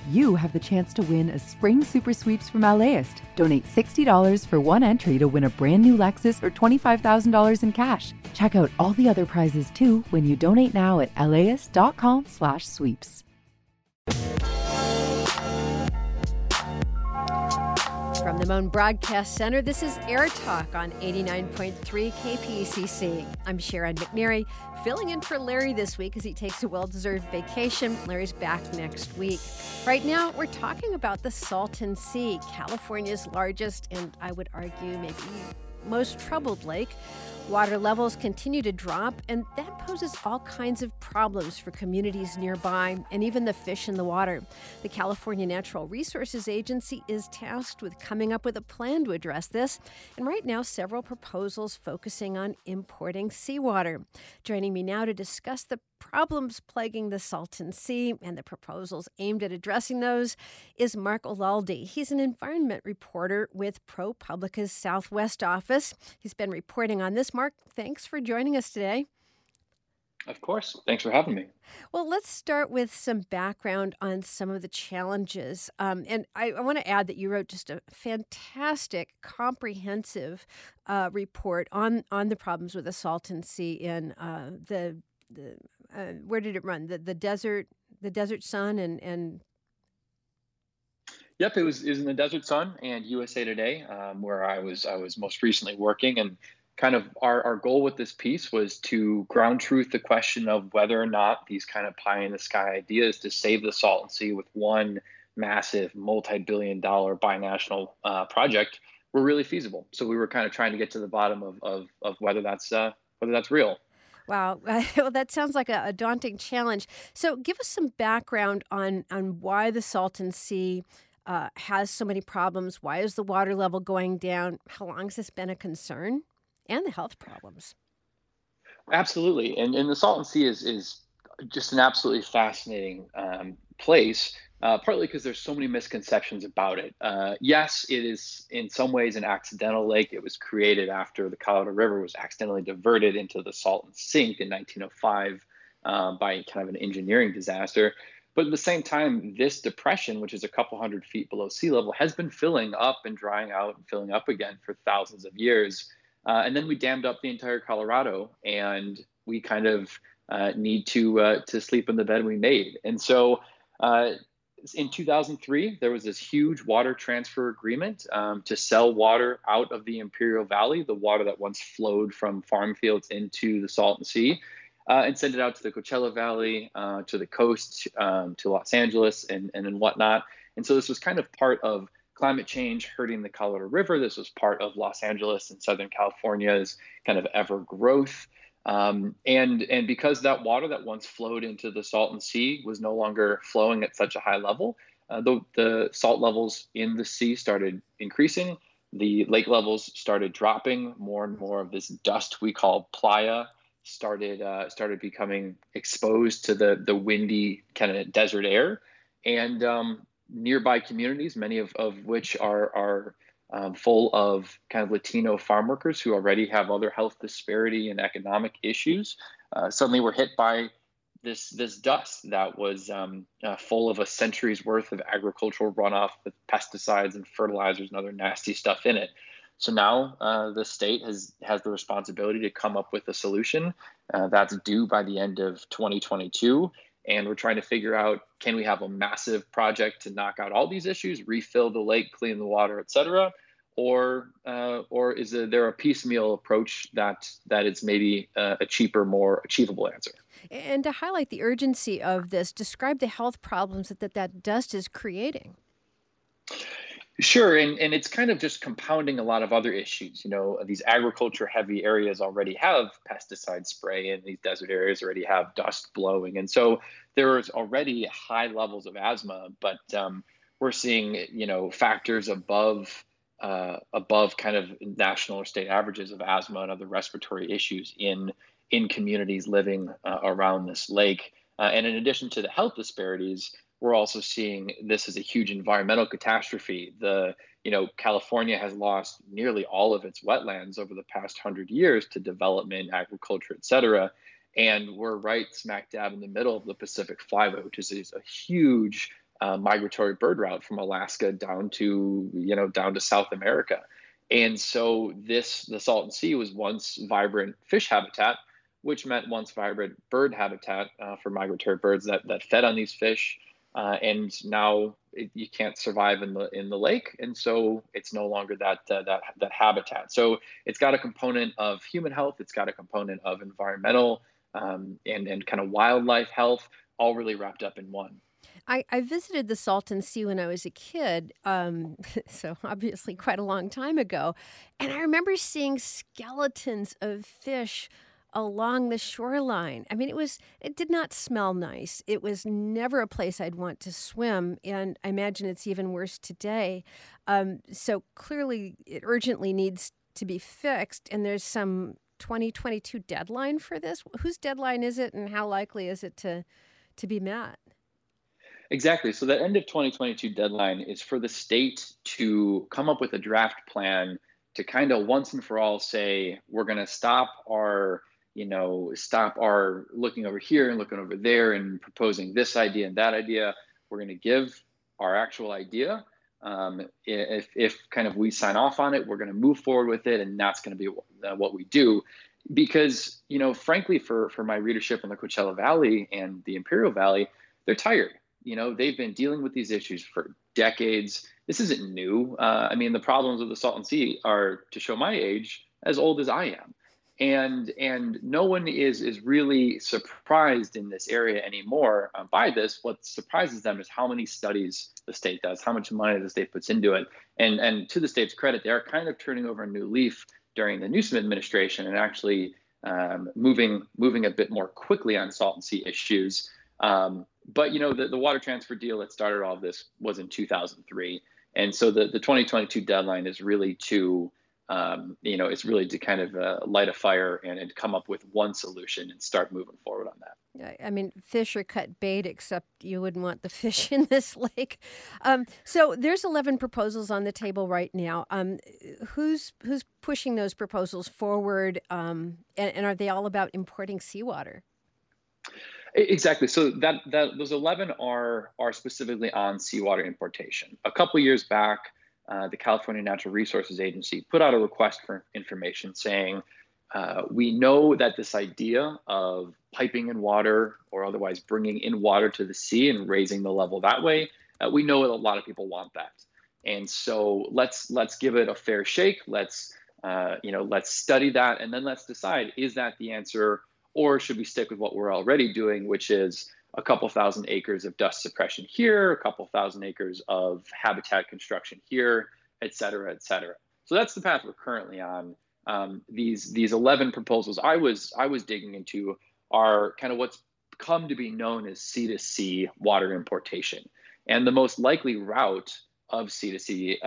you have the chance to win a spring super sweeps from LAist. Donate $60 for one entry to win a brand new Lexus or $25,000 in cash. Check out all the other prizes too when you donate now at laist.com/sweeps. From the Moan Broadcast Center, this is Air Talk on 89.3 KPCC. I'm Sharon McNary, filling in for Larry this week as he takes a well-deserved vacation. Larry's back next week. Right now, we're talking about the Salton Sea, California's largest and, I would argue, maybe most troubled lake. Water levels continue to drop, and that poses all kinds of problems for communities nearby and even the fish in the water. The California Natural Resources Agency is tasked with coming up with a plan to address this, and right now several proposals focusing on importing seawater. Joining me now to discuss the problems plaguing the Salton Sea and the proposals aimed at addressing those is Mark Olalde. He's an environment reporter with ProPublica's Southwest office. He's been reporting on this. Mark, thanks for joining us today. Of course. Thanks for having me. Well, let's start with some background on some of the challenges. And I want to add that you wrote just a fantastic, comprehensive report on the problems with the Salton Sea in where did it run? The Desert Sun and Yep, it was in the Desert Sun and USA Today, where I was most recently working, and kind of our goal with this piece was to ground truth the question of whether or not these kind of pie in the sky ideas to save the Salton Sea with one massive multi-billion-dollar binational project were really feasible. So we were kind of trying to get to the bottom of whether that's real. Wow. Well, that sounds like a daunting challenge. So give us some background on why the Salton Sea has so many problems. Why is the water level going down? How long has this been a concern? And the health problems. Absolutely. And the Salton Sea is just an absolutely fascinating place, partly because there's so many misconceptions about it. Yes, it is in some ways an accidental lake. It was created after the Colorado River was accidentally diverted into the Salton Sink in 1905 by kind of an engineering disaster. But at the same time, this depression, which is a couple hundred feet below sea level, has been filling up and drying out and filling up again for thousands of years. And then we dammed up the entire Colorado, and we kind of need to sleep in the bed we made. And so in 2003, there was this huge water transfer agreement to sell water out of the Imperial Valley, the water that once flowed from farm fields into the Salton Sea, and send it out to the Coachella Valley, to the coast, to Los Angeles and whatnot. And so this was kind of part of climate change hurting the Colorado River. This was part of Los Angeles and Southern California's kind of ever growth. And because that water that once flowed into the Salton Sea was no longer flowing at such a high level, the salt levels in the sea started increasing. The lake levels started dropping. More and more of this dust we call playa started becoming exposed to the windy kind of desert air. And nearby communities, many of which are full of kind of Latino farm workers who already have other health disparity and economic issues, suddenly were hit by this dust that was full of a century's worth of agricultural runoff with pesticides and fertilizers and other nasty stuff in it. So now the state has the responsibility to come up with a solution that's due by the end of 2022. And we're trying to figure out, can we have a massive project to knock out all these issues, refill the lake, clean the water, et cetera? Or is there a piecemeal approach that is maybe a cheaper, more achievable answer? And to highlight the urgency of this, describe the health problems that dust is creating. Sure, and it's kind of just compounding a lot of other issues. You know, these agriculture-heavy areas already have pesticide spray, and these desert areas already have dust blowing. And so there is already high levels of asthma, but we're seeing, factors above kind of national or state averages of asthma and other respiratory issues in communities living around this lake. And in addition to the health disparities, we're also seeing this as a huge environmental catastrophe. California has lost nearly all of its wetlands over the past 100 years to development, agriculture, et cetera. And we're right smack dab in the middle of the Pacific Flyway, which is a huge migratory bird route from Alaska down to, down to South America. And so the Salton Sea was once vibrant fish habitat, which meant once vibrant bird habitat for migratory birds that fed on these fish. And now you can't survive in the lake, and so it's no longer that habitat. So it's got a component of human health, it's got a component of environmental and kind of wildlife health, all really wrapped up in one. I visited the Salton Sea when I was a kid, so obviously quite a long time ago. And I remember seeing skeletons of fish along the shoreline. I mean, it did not smell nice. It was never a place I'd want to swim. And I imagine it's even worse today. So clearly it urgently needs to be fixed. And there's some 2022 deadline for this. Whose deadline is it, and how likely is it to be met? Exactly. So the end of 2022 deadline is for the state to come up with a draft plan to kind of once and for all say, we're going to stop our looking over here and looking over there and proposing this idea and that idea. We're going to give our actual idea. If kind of we sign off on it, we're going to move forward with it, and that's going to be what we do. Because, frankly, for my readership in the Coachella Valley and the Imperial Valley, they're tired. They've been dealing with these issues for decades. This isn't new. I mean, the problems with the Salton Sea are, to show my age, as old as I am. And no one is really surprised in this area anymore by this. What surprises them is how many studies the state does, how much money the state puts into it. And to the state's credit, they are kind of turning over a new leaf during the Newsom administration and actually moving a bit more quickly on Salton Sea issues. But the water transfer deal that started all of this was in 2003, and so the 2022 deadline is really to it's really to kind of light a fire and come up with one solution and start moving forward on that. I mean, fish are cut bait, except you wouldn't want the fish in this lake. So there's 11 proposals on the table right now. Who's pushing those proposals forward, and are they all about importing seawater? Exactly. So those 11 are specifically on seawater importation. A couple years back, the California Natural Resources Agency put out a request for information saying, we know that this idea of piping in water or otherwise bringing in water to the sea and raising the level that way, we know that a lot of people want that. And so let's give it a fair shake. Let's study that, and then let's decide, is that the answer? Or should we stick with what we're already doing, which is a couple thousand acres of dust suppression here, a couple thousand acres of habitat construction here, et cetera, et cetera. So that's the path we're currently on. These 11 proposals I was digging into are kind of what's come to be known as sea-to-sea water importation. And the most likely route of sea-to-sea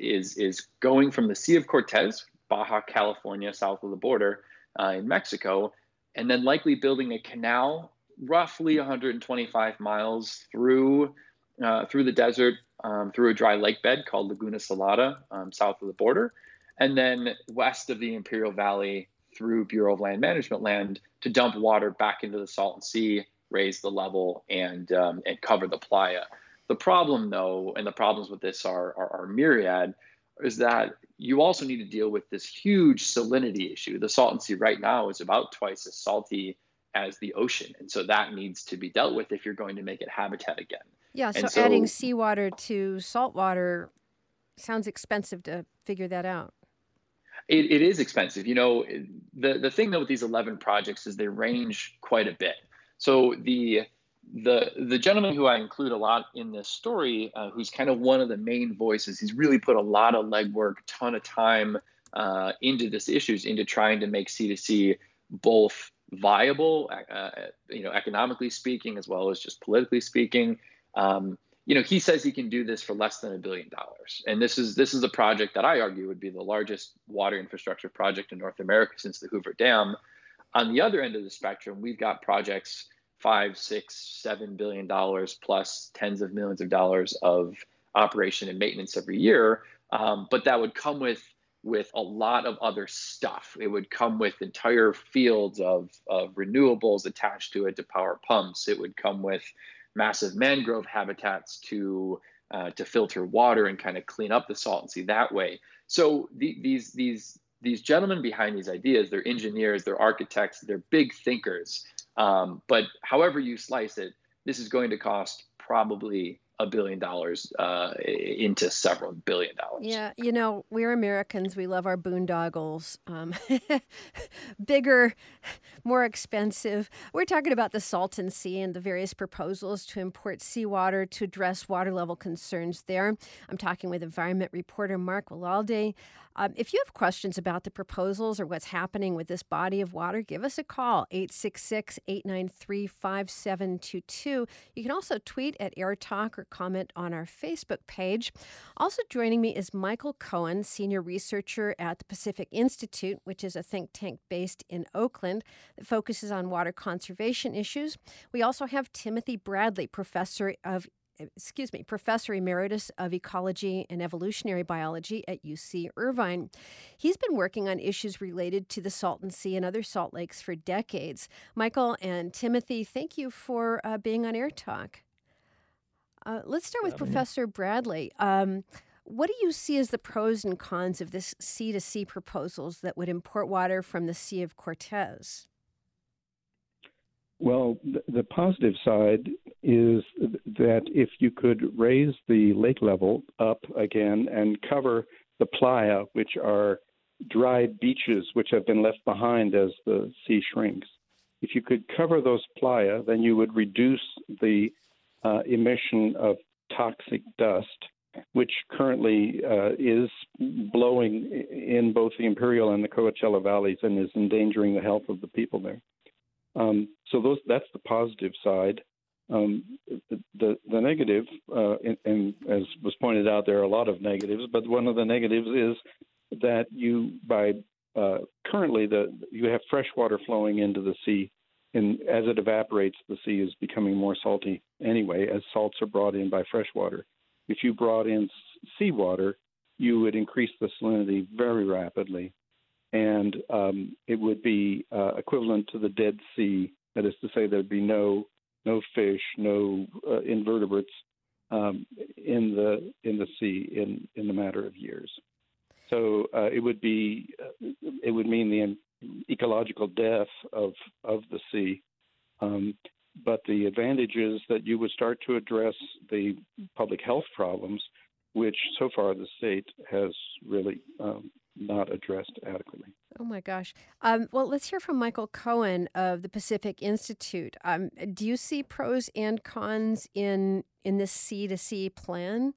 is going from the Sea of Cortez, Baja California, south of the border in Mexico, and then likely building a canal roughly 125 miles through the desert, through a dry lake bed called Laguna Salada, south of the border, and then west of the Imperial Valley through Bureau of Land Management land to dump water back into the Salton Sea, raise the level, and cover the playa. The problem, though, and the problems with this are myriad, is that you also need to deal with this huge salinity issue. The Salton Sea right now is about twice as salty as the ocean. And so that needs to be dealt with if you're going to make it habitat again. Yeah, so adding seawater to saltwater sounds expensive to figure that out. It is expensive. The thing though with these 11 projects is they range quite a bit. So the gentleman who I include a lot in this story, who's kind of one of the main voices, he's really put a lot of legwork, ton of time into this issues, into trying to make sea-to-sea both viable, economically speaking, as well as just politically speaking. He says he can do this for less than $1 billion. And this is a project that I argue would be the largest water infrastructure project in North America since the Hoover Dam. On the other end of the spectrum, we've got projects $5, $6, $7 billion plus tens of millions of dollars of operation and maintenance every year. But that would come with a lot of other stuff. It would come with entire fields of renewables attached to it to power pumps. It would come with massive mangrove habitats to filter water and kind of clean up the Salton Sea that way. So these gentlemen behind these ideas, they're engineers, they're architects, they're big thinkers. But however you slice it, this is going to cost probably $1 billion into several $1 billion. Yeah, we're Americans. We love our boondoggles. Bigger, more expensive. We're talking about the Salton Sea and the various proposals to import seawater to address water level concerns there. I'm talking with environment reporter Mark Willalde. If you have questions about the proposals or what's happening with this body of water, give us a call, 866-893-5722. You can also tweet at Air Talk or comment on our Facebook page. Also joining me is Michael Cohen, senior researcher at the Pacific Institute, which is a think tank based in Oakland that focuses on water conservation issues. We also have Timothy Bradley, Professor Emeritus of Ecology and Evolutionary Biology at UC Irvine. He's been working on issues related to the Salton Sea and other salt lakes for decades. Michael and Timothy, thank you for being on Air Talk. Let's start with Professor Bradley. What do you see as the pros and cons of this sea-to-sea proposals that would import water from the Sea of Cortez? Well, the positive side is that if you could raise the lake level up again and cover the playa, which are dried beaches which have been left behind as the sea shrinks, if you could cover those playa, then you would reduce the emission of toxic dust, which currently is blowing in both the Imperial and the Coachella valleys and is endangering the health of the people there. That's the positive side. The negative, and as was pointed out, there are a lot of negatives, but one of the negatives is that currently you have fresh water flowing into the sea, and as it evaporates, the sea is becoming more salty anyway, as salts are brought in by fresh water. If you brought in seawater, you would increase the salinity very rapidly. And it would be equivalent to the Dead Sea. That is to say, there'd be no fish, no invertebrates in the sea in the matter of years. So it would mean the ecological death of the sea. But the advantage is that you would start to address the public health problems, which so far the state has really not addressed adequately. Oh, my gosh. Well, let's hear from Michael Cohen of the Pacific Institute. Do you see pros and cons in this sea-to-sea plan?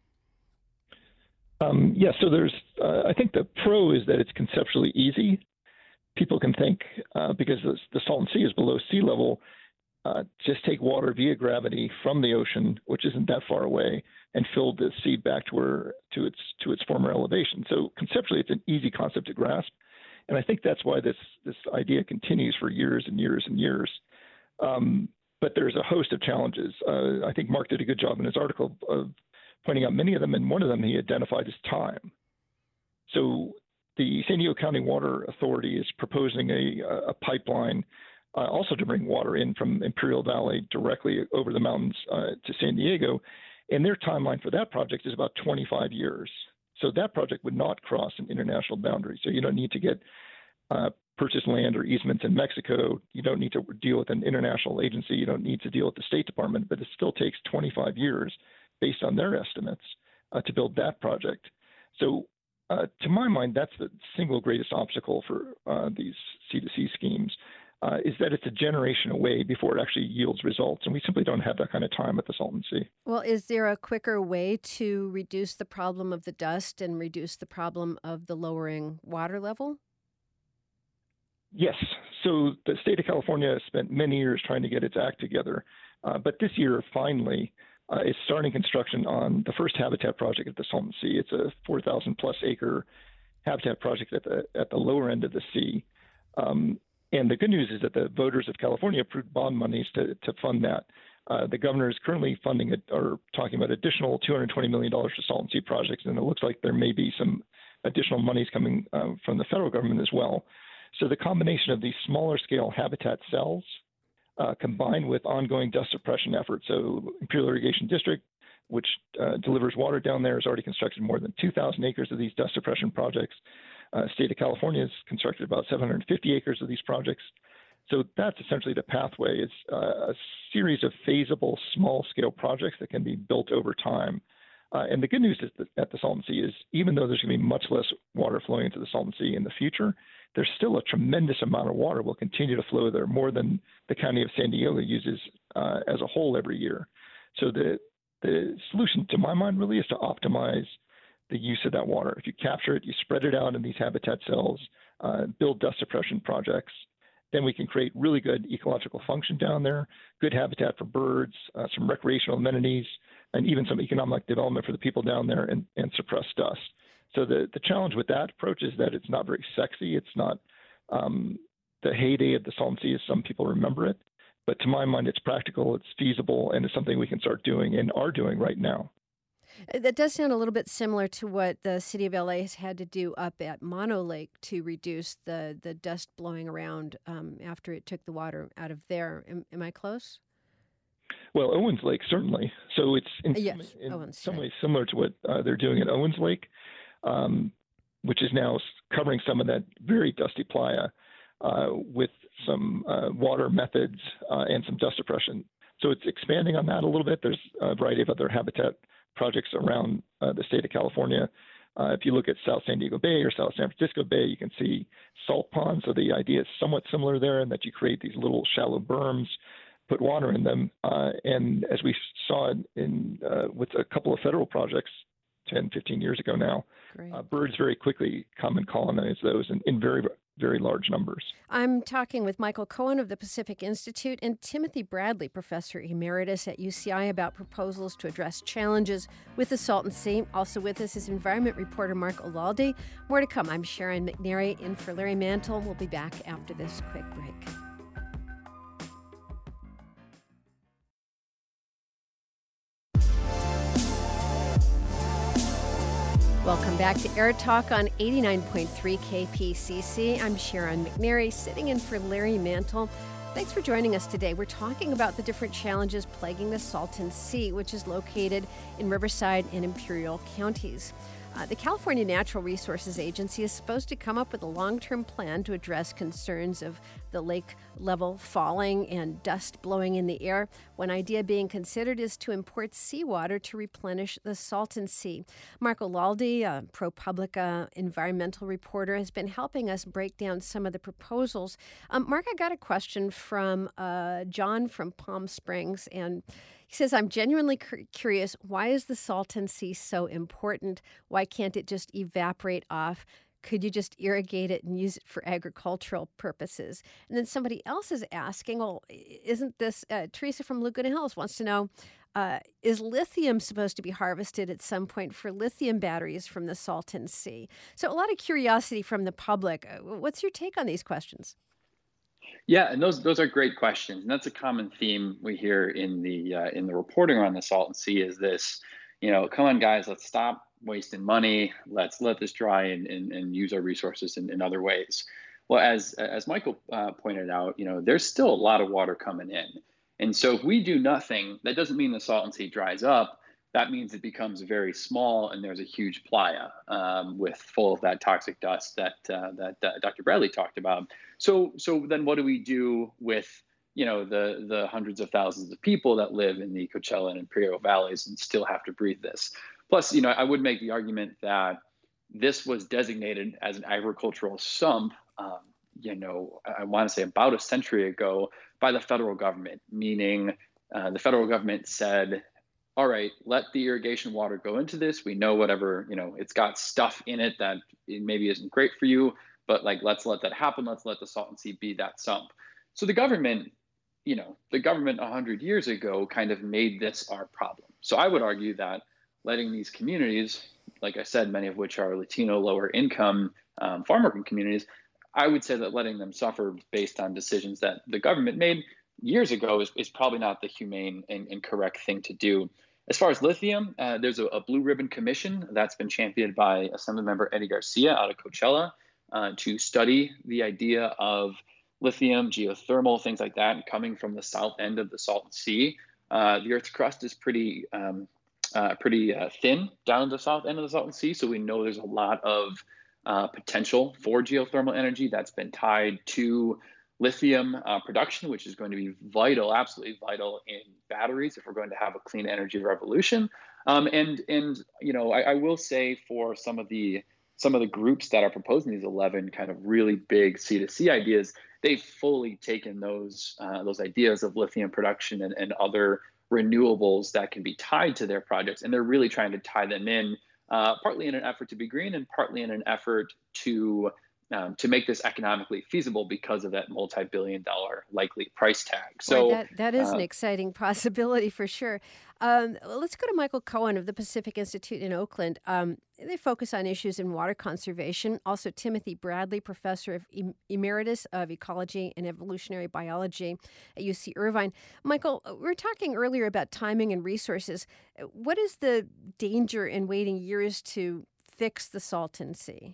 Yeah, so there's, I think the pro is that it's conceptually easy. People can think, because the Salton Sea is below sea level, just take water via gravity from the ocean, which isn't that far away, and fill the sea back to its former elevation. So conceptually, it's an easy concept to grasp, and I think that's why this idea continues for years and years and years. But there's a host of challenges. I think Mark did a good job in his article of pointing out many of them, and one of them he identified as time. So the San Diego County Water Authority is proposing a pipeline also to bring water in from Imperial Valley directly over the mountains to San Diego. And their timeline for that project is about 25 years. So that project would not cross an international boundary. So you don't need to get purchase land or easements in Mexico. You don't need to deal with an international agency. You don't need to deal with the State Department, but it still takes 25 years based on their estimates to build that project. So to my mind, that's the single greatest obstacle for these C2C schemes. Is that it's a generation away before it actually yields results. And we simply don't have that kind of time at the Salton Sea. Well, is there a quicker way to reduce the problem of the dust and reduce the problem of the lowering water level? Yes. So the state of California has spent many years trying to get its act together. But this year, finally, is starting construction on the first habitat project at the Salton Sea. It's a 4,000 plus acre habitat project at the lower end of the sea. And the good news is that the voters of California approved bond monies to fund that. The governor is currently funding it, or talking about additional $220 million for Salton Sea projects, and it looks like there may be some additional monies coming from the federal government as well. So the combination of these smaller scale habitat cells combined with ongoing dust suppression efforts. So Imperial Irrigation District, which delivers water down there, has already constructed more than 2,000 acres of these dust suppression projects. State of California has constructed about 750 acres of these projects. So that's essentially the pathway. It's a series of feasible small-scale projects that can be built over time. And the good news is that at the Salton Sea is even though there's going to be much less water flowing into the Salton Sea in the future, there's still a tremendous amount of water will continue to flow there, more than the county of San Diego uses as a whole every year. So the solution, to my mind, really is to optimize the use of that water. If you capture it, you spread it out in these habitat cells, build dust suppression projects, then we can create really good ecological function down there, good habitat for birds, some recreational amenities, and even some economic development for the people down there, and suppress dust. So the challenge with that approach is that it's not very sexy. It's not the heyday of the Salton Sea as some people remember it. But to my mind, it's practical, it's feasible, and it's something we can start doing and are doing right now. That does sound a little bit similar to what the city of LA has had to do up at Mono Lake to reduce the dust blowing around after it took the water out of there. Am I close? Well, Owens Lake, certainly. So it's in some ways similar to what they're doing at Owens Lake, which is now covering some of that very dusty playa with some water methods and some dust suppression. So it's expanding on that a little bit. There's a variety of other habitat projects around the state of California. If you look at South San Diego Bay or South San Francisco Bay, you can see salt ponds. So the idea is somewhat similar there in that you create these little shallow berms, put water in them. And as we saw in with a couple of federal projects 10, 15 years ago now, birds very quickly come and colonize those in very, very large numbers. I'm talking with Michael Cohen of the Pacific Institute and Timothy Bradley, Professor Emeritus at UCI, about proposals to address challenges with the Salton Sea. Also with us is environment reporter Mark Olalde. More to come. I'm Sharon McNary in for Larry Mantle. We'll be back after this quick break. Welcome back to Air Talk on 89.3 KPCC. I'm Sharon McNary, sitting in for Larry Mantle. Thanks for joining us today. We're talking about the different challenges plaguing the Salton Sea, which is located in Riverside and Imperial counties. The California Natural Resources Agency is supposed to come up with a long-term plan to address concerns of the lake level falling and dust blowing in the air. One idea being considered is to import seawater to replenish the Salton Sea. Mark Olalde, a ProPublica environmental reporter, has been helping us break down some of the proposals. Mark, I got a question from John from Palm Springs, and he says, I'm genuinely curious, why is the Salton Sea so important? Why can't it just evaporate off? Could you just irrigate it and use it for agricultural purposes? And then somebody else is asking, well, isn't this, Teresa from Laguna Hills wants to know, is lithium supposed to be harvested at some point for lithium batteries from the Salton Sea? So a lot of curiosity from the public. What's your take on these questions? Yeah, and those are great questions, and that's a common theme we hear in the reporting around the Salton Sea. Is this, come on, guys, let's stop wasting money. Let's let this dry and use our resources in other ways. Well, as Michael pointed out, there's still a lot of water coming in, and so if we do nothing, that doesn't mean the Salton Sea dries up. That means it becomes very small, and there's a huge playa with full of that toxic dust that Dr. Bradley talked about. So then, what do we do with the hundreds of thousands of people that live in the Coachella and Imperial valleys and still have to breathe this? Plus, I would make the argument that this was designated as an agricultural sump. I want to say about a century ago by the federal government, meaning the federal government said, all right, let the irrigation water go into this. We know whatever, it's got stuff in it that it maybe isn't great for you, but let's let that happen. Let's let the Salton Sea be that sump. So the government 100 years ago kind of made this our problem. So I would argue that letting these communities, like I said, many of which are Latino, lower income farm working communities, I would say that letting them suffer based on decisions that the government made years ago is probably not the humane and correct thing to do. As far as lithium, there's a Blue Ribbon Commission that's been championed by Assemblymember Eddie Garcia out of Coachella to study the idea of lithium, geothermal, things like that, and coming from the south end of the Salton Sea. The Earth's crust is pretty thin down the south end of the Salton Sea, so we know there's a lot of potential for geothermal energy that's been tied to lithium production, which is going to be vital, absolutely vital in batteries if we're going to have a clean energy revolution. And I will say for some of the groups that are proposing these 11 kind of really big C2C ideas, they've fully taken those ideas of lithium production and other renewables that can be tied to their projects, and they're really trying to tie them in, partly in an effort to be green and partly in an effort to make this economically feasible because of that multi-billion-dollar likely price tag. So boy, that is an exciting possibility for sure. Let's go to Michael Cohen of the Pacific Institute in Oakland. They focus on issues in water conservation. Also, Timothy Bradley, professor of emeritus of ecology and evolutionary biology at UC Irvine. Michael, we were talking earlier about timing and resources. What is the danger in waiting years to fix the Salton Sea?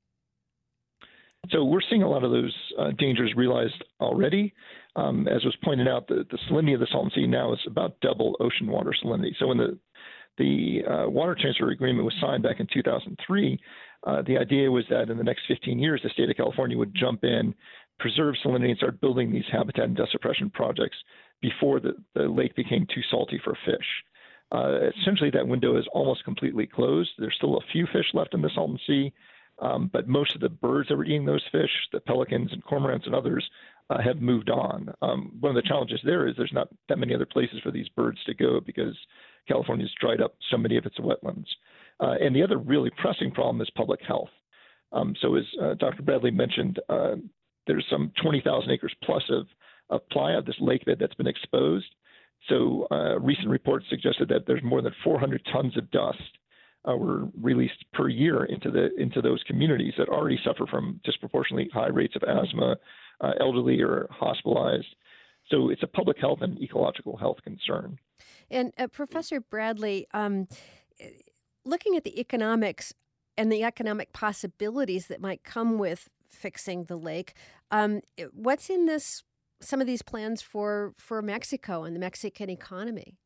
So we're seeing a lot of those dangers realized already. As was pointed out, the salinity of the Salton Sea now is about double ocean water salinity. So when the water transfer agreement was signed back in 2003, the idea was that in the next 15 years, the state of California would jump in, preserve salinity, and start building these habitat and dust suppression projects before the lake became too salty for fish. Essentially, that window is almost completely closed. There's still a few fish left in the Salton Sea. But most of the birds that were eating those fish, the pelicans and cormorants and others, have moved on. One of the challenges there is there's not that many other places for these birds to go because California's dried up so many of its wetlands. And the other really pressing problem is public health. So as Dr. Bradley mentioned, there's some 20,000 acres plus of playa, this lake bed that's been exposed. So recent reports suggested that there's more than 400 tons of dust were released per year into those communities that already suffer from disproportionately high rates of asthma, elderly or hospitalized. So it's a public health and ecological health concern. And Professor Bradley, looking at the economics and the economic possibilities that might come with fixing the lake, what's in some of these plans for Mexico and the Mexican economy?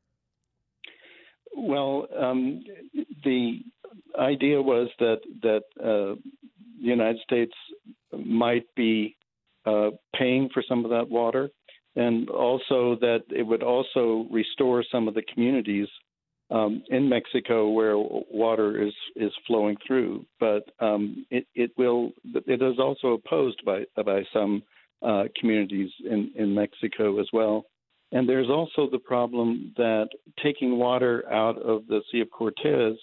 Well, the idea was that the United States might be paying for some of that water, and also that it would also restore some of the communities in Mexico where water is flowing through. But it is also opposed by some communities in Mexico as well. And there's also the problem that taking water out of the Sea of Cortez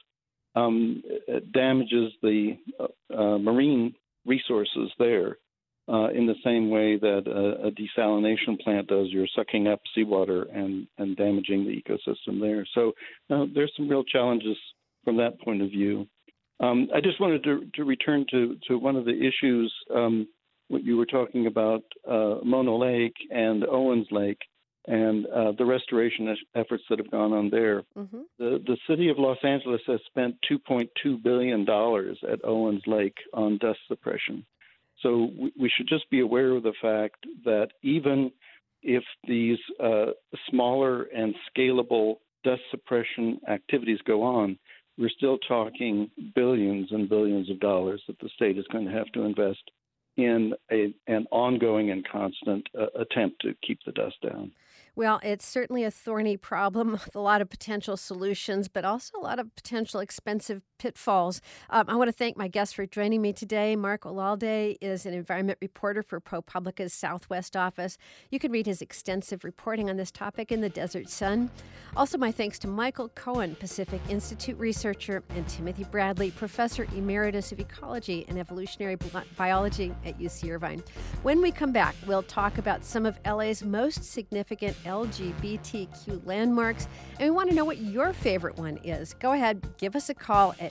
damages the marine resources there in the same way that a desalination plant does. You're sucking up seawater and damaging the ecosystem there. So there's some real challenges from that point of view. I just wanted to return to one of the issues what you were talking about, Mono Lake and Owens Lake, and the restoration efforts that have gone on there. Mm-hmm. The city of Los Angeles has spent $2.2 billion at Owens Lake on dust suppression. So we should just be aware of the fact that even if these smaller and scalable dust suppression activities go on, we're still talking billions and billions of dollars that the state is going to have to invest in an ongoing and constant attempt to keep the dust down. Well, it's certainly a thorny problem with a lot of potential solutions, but also a lot of potential expensive pitfalls. I want to thank my guests for joining me today. Mark Olalde is an environment reporter for ProPublica's Southwest office. You can read his extensive reporting on this topic in the Desert Sun. Also, my thanks to Michael Cohen, Pacific Institute researcher, and Timothy Bradley, professor emeritus of ecology and evolutionary biology at UC Irvine. When we come back, we'll talk about some of LA's most significant LGBTQ landmarks, and we want to know what your favorite one is. Go ahead, give us a call at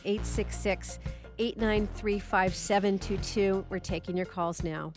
866-893-5722. We're taking your calls now.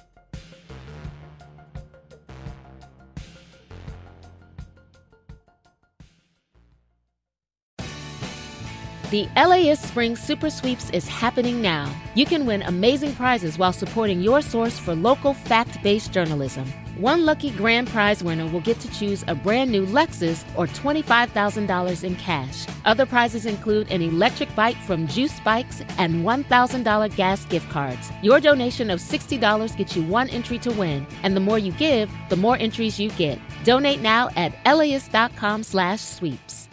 The LAist Spring Super Sweeps is happening now. You can win amazing prizes while supporting your source for local fact-based journalism. One lucky grand prize winner will get to choose a brand new Lexus or $25,000 in cash. Other prizes include an electric bike from Juice Bikes and $1,000 gas gift cards. Your donation of $60 gets you one entry to win, and the more you give, the more entries you get. Donate now at LAist.com/sweeps.